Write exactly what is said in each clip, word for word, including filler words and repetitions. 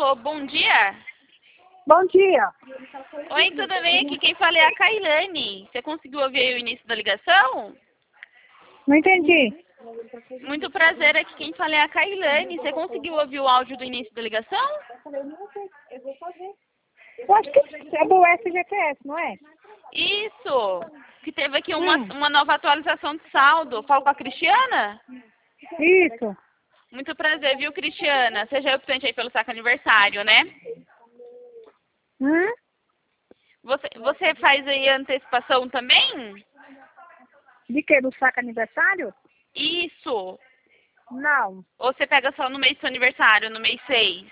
Alô, bom dia. Bom dia. Oi, tudo bem? Aqui quem fala é a Kailane. Você conseguiu ouvir aí o início da ligação? Não entendi. Muito prazer, aqui quem fala é a Kailane. Você conseguiu ouvir o áudio do início da ligação? Eu acho que é do S G P S, não é? Isso! Que teve aqui uma, Hum. uma nova atualização de saldo. Falo com a Cristiana? Isso. Muito prazer, viu, Cristiana? Seja optante aí pelo saco aniversário, né? Hum? Você, você faz aí antecipação também? De que? Do saco aniversário? Isso! Não. Ou você pega só no mês do seu aniversário, no mês seis?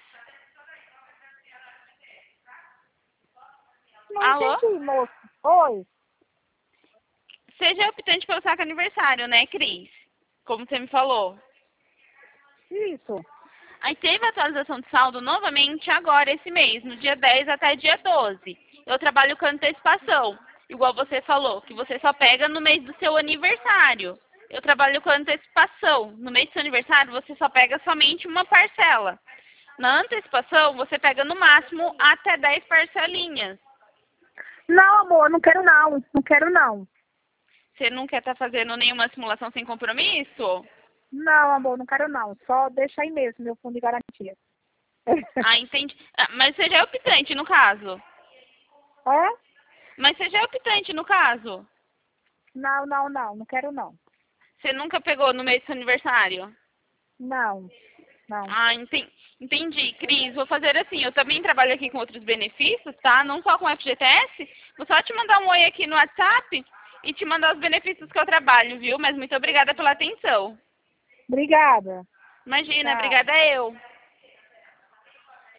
Não Alô? entendi, moço. Oi. Seja optante pelo saco aniversário, né, Cris? Como você me falou. Isso. Aí teve atualização de saldo novamente agora, esse mês, no dia dez até dia doze. Eu trabalho com antecipação, igual você falou, que você só pega no mês do seu aniversário. Eu trabalho com antecipação. No mês do seu aniversário, você só pega somente uma parcela. Na antecipação, você pega no máximo até dez parcelinhas. Não, amor, não quero não. Não quero não. Você não quer estar fazendo nenhuma simulação sem compromisso? Não, amor, não quero não. Só deixa aí mesmo, meu fundo de garantia. Ah, entendi. Ah, mas você já é optante, no caso. É? Mas você já é optante, no caso. Não, não, não. Não quero não. Você nunca pegou no mês do seu aniversário? Não. Não. Ah, enten- entendi. Cris, vou fazer assim. Eu também trabalho aqui com outros benefícios, tá? Não só com o F G T S. Vou só te mandar um oi aqui no WhatsApp e te mandar os benefícios que eu trabalho, viu? Mas muito obrigada pela atenção. Obrigada. Imagina, Tchau. obrigada eu.